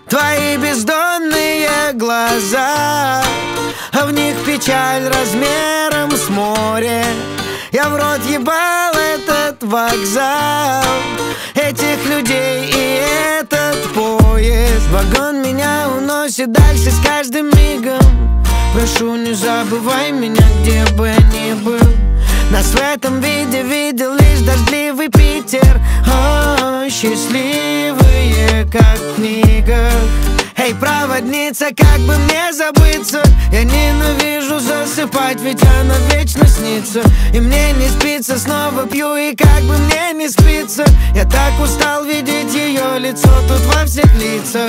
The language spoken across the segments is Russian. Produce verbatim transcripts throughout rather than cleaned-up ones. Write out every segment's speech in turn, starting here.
Твои бездонные глаза, а в них печаль размером с море. Я в рот ебал этот вокзал, этих людей и этот поезд. Вагон меня уносит дальше с каждым мигом. Прошу, не забывай меня, где бы я ни был. Нас в этом виде видел лишь дождливый Питер. О, счастливые, как в книгах. Эй, проводница, как бы мне забыться? Я ненавижу засыпать, ведь она вечно снится. И мне не спится, снова пью, и как бы мне не спится. Я так устал видеть ее лицо тут во всех лицах.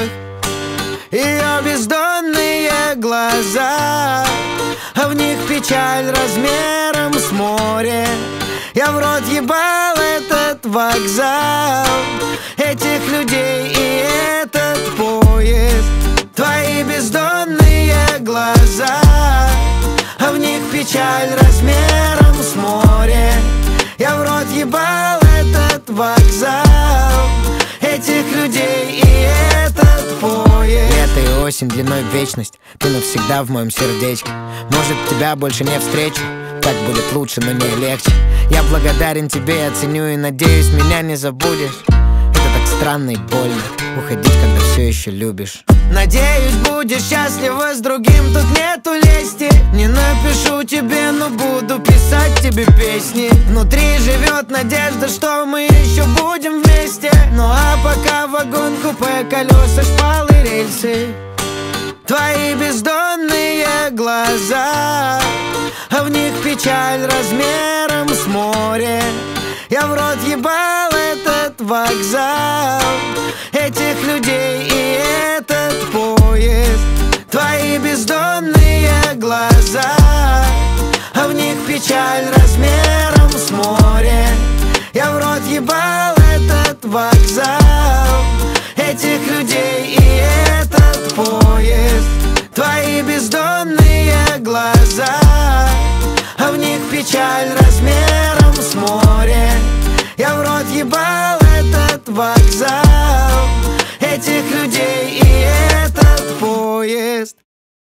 Ее бездонные глаза, а в них печаль размером с море. Я в рот ебал этот вокзал, этих людей и этот поезд. Твои бездонные глаза, а в них печаль размером с море. Я в рот ебал этот вокзал, этих людей и этот поезд. Лето и осень длиной в вечность, ты навсегда в моем сердечке. Может, тебя больше не встречу, так будет лучше, но не легче. Я благодарен тебе, я ценю и надеюсь, меня не забудешь. Это так странно и больно, уходить, когда все еще любишь. Надеюсь, будешь счастлива с другим, тут нету лести. Не напишу тебе, но буду писать тебе песни. Внутри живет надежда, что мы еще будем вместе. Ну а пока вагон, купе, колеса, шпалы, рельсы. Твои бездонные глаза, а в них печаль размером с море. Я в рот ебал этот вокзал, этих людей и этот поезд. Твои бездонные глаза, а в них печаль размером с море. Я в рот ебал этот вокзал, этих людей и этот поезд. Твои бездонные глаза, а в них печаль размером